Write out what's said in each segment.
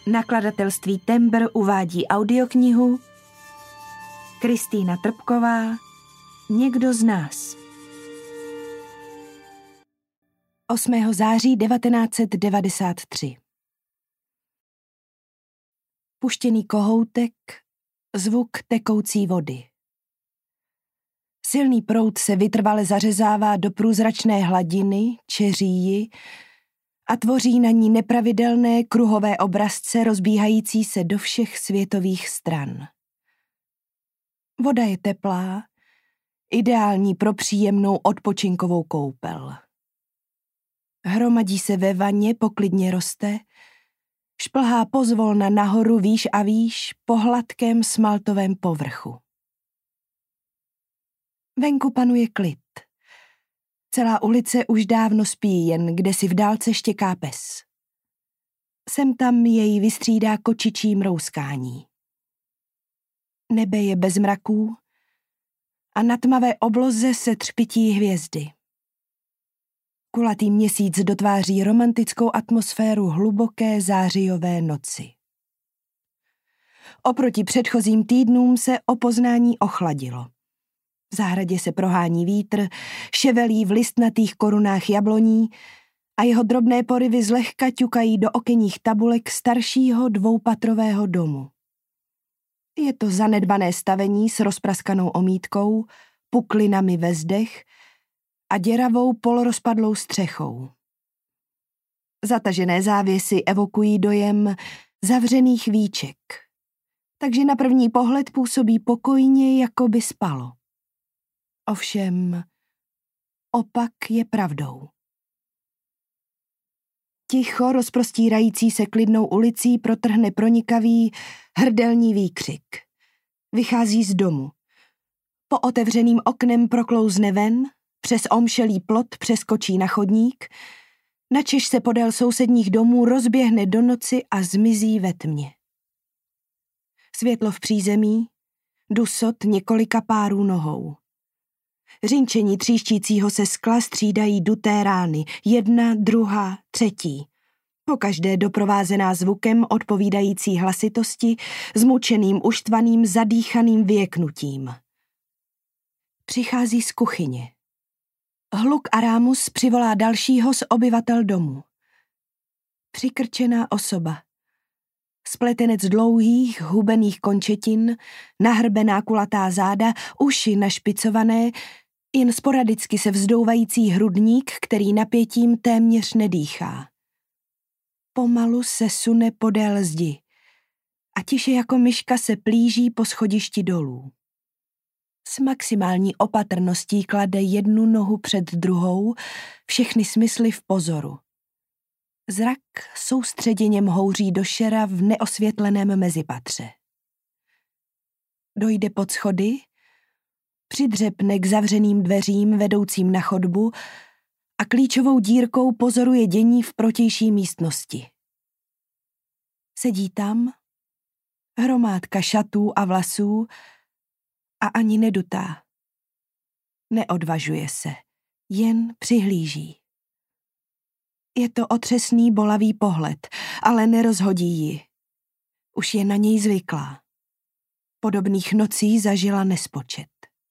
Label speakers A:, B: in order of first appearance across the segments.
A: Nakladatelství Tembr uvádí audioknihu Kristýna Trpková Někdo z nás. 8. září 1993. Puštěný kohoutek, zvuk tekoucí vody. Silný proud se vytrvale zařezává do průzračné hladiny, čeří ji a tvoří na ní nepravidelné kruhové obrazce rozbíhající se do všech světových stran. Voda je teplá, ideální pro příjemnou odpočinkovou koupel. Hromadí se ve vaně, poklidně roste, šplhá pozvolna nahoru výš a výš po hladkém smaltovém povrchu. Venku panuje klid. Celá ulice už dávno spí, jen kde si v dálce štěká pes. Sem tam jej vystřídá kočičí mrouskání. Nebe je bez mraků a na tmavé obloze se třpytí hvězdy. Kulatý měsíc dotváří romantickou atmosféru hluboké zářijové noci. Oproti předchozím týdnům se o poznání ochladilo. V zahradě se prohání vítr, ševelí v listnatých korunách jabloní a jeho drobné poryvy zlehka ťukají do okenních tabulek staršího dvoupatrového domu. Je to zanedbané stavení s rozpraskanou omítkou, puklinami ve zdech a děravou polorozpadlou střechou. Zatažené závěsy evokují dojem zavřených víček, takže na první pohled působí pokojně, jako by spalo. Ovšem, opak je pravdou. Ticho rozprostírající se klidnou ulicí protrhne pronikavý, hrdelní výkřik. Vychází z domu. Po otevřeným oknem proklouzne ven, přes omšelý plot přeskočí na chodník, načež se podél sousedních domů rozběhne do noci a zmizí ve tmě. Světlo v přízemí, dusot několika párů nohou. Řinčení tříštícího se skla střídají duté rány, jedna, druhá, třetí. Pokaždé doprovázená zvukem odpovídající hlasitosti, zmučeným, uštvaným, zadýchaným vyjeknutím. Přichází z kuchyně. Hluk arámus přivolá dalšího z obyvatel domu. Přikrčená osoba. Spletenec dlouhých, hubených končetin, nahrbená kulatá záda, uši našpicované, jen sporadicky se vzdouvající hrudník, který napětím téměř nedýchá. Pomalu se sune podél zdi a tiše jako myška se plíží po schodišti dolů. S maximální opatrností klade jednu nohu před druhou, všechny smysly v pozoru. Zrak soustředěně mhouří do šera v neosvětleném mezipatře. Dojde pod schody, přidřepne k zavřeným dveřím vedoucím na chodbu a klíčovou dírkou pozoruje dění v protější místnosti. Sedí tam, hromádka šatů a vlasů a ani nedutá. Neodvažuje se, jen přihlíží. Je to otřesný, bolavý pohled, ale nerozhodí ji. Už je na něj zvyklá. Podobných nocí zažila nespočet.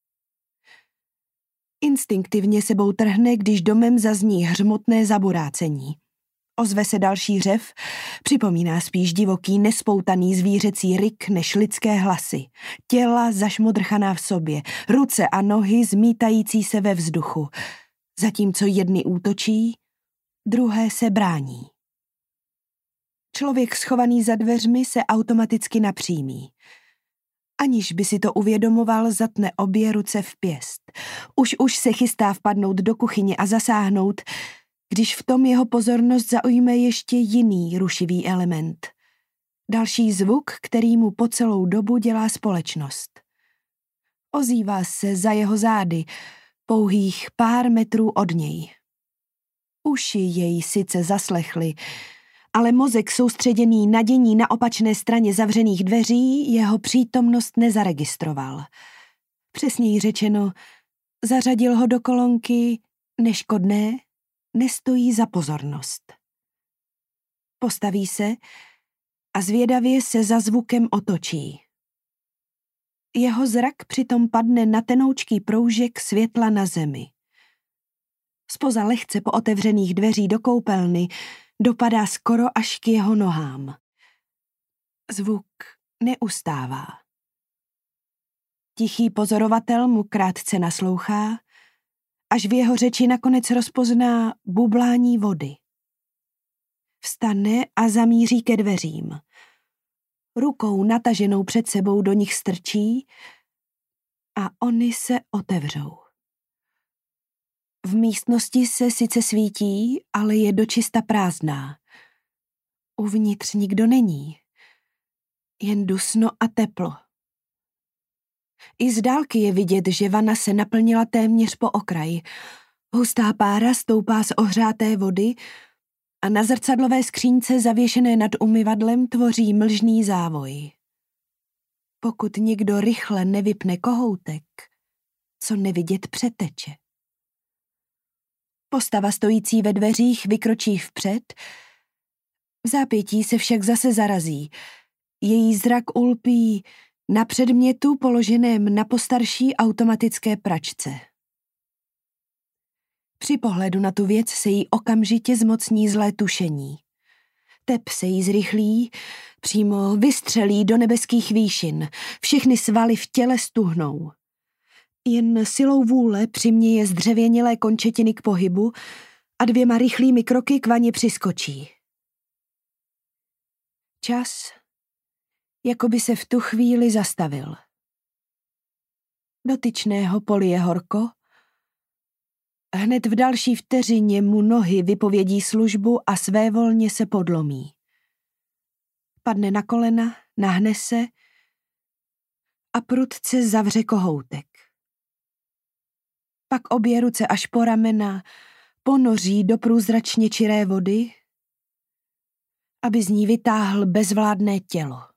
A: Instinktivně sebou trhne, když domem zazní hřmotné zaburácení. Ozve se další řev, připomíná spíš divoký, nespoutaný zvířecí ryk než lidské hlasy. Těla zašmodrchaná v sobě, ruce a nohy zmítající se ve vzduchu. Zatímco jedny útočí, druhé se brání. Člověk schovaný za dveřmi se automaticky napřímí. Aniž by si to uvědomoval, zatne obě ruce v pěst. Už se chystá vpadnout do kuchyně a zasáhnout, když v tom jeho pozornost zaujme ještě jiný rušivý element. Další zvuk, který mu po celou dobu dělá společnost. Ozývá se za jeho zády, pouhých pár metrů od něj. Uši jej sice zaslechly, ale mozek soustředěný na dění na opačné straně zavřených dveří jeho přítomnost nezaregistroval. Přesněji řečeno, zařadil ho do kolonky neškodné, nestojí za pozornost. Postaví se a zvědavě se za zvukem otočí. Jeho zrak přitom padne na tenoučký proužek světla na zemi. Zpoza lehce pootevřených dveří do koupelny dopadá skoro až k jeho nohám. Zvuk neustává. Tichý pozorovatel mu krátce naslouchá, až v jeho řeči nakonec rozpozná bublání vody. Vstane a zamíří ke dveřím. Rukou nataženou před sebou do nich strčí a ony se otevřou. V místnosti se sice svítí, ale je dočista prázdná. Uvnitř nikdo není. Jen dusno a teplo. I z dálky je vidět, že vana se naplnila téměř po okraj. Hustá pára stoupá z ohřáté vody a na zrcadlové skřínce zavěšené nad umyvadlem tvoří mlžný závoj. Pokud někdo rychle nevypne kohoutek, co nevidět přeteče. Postava stojící ve dveřích vykročí vpřed, v zápětí se však zase zarazí. Její zrak ulpí na předmětu položeném na postarší automatické pračce. Při pohledu na tu věc se jí okamžitě zmocní zlé tušení. Tep se jí zrychlí, přímo vystřelí do nebeských výšin, všechny svaly v těle stuhnou. Jen silou vůle přiměje zdřevěnělé končetiny k pohybu a 2 rychlými kroky k vaně přiskočí. Čas jako by se v tu chvíli zastavil. Dotyčného polije horko, hned v další vteřině mu nohy vypovědí službu a svévolně se podlomí. Padne na kolena, nahne se a prudce zavře kohoutek. Pak obě ruce až po ramena ponoří do průzračně čiré vody, aby z ní vytáhl bezvládné tělo.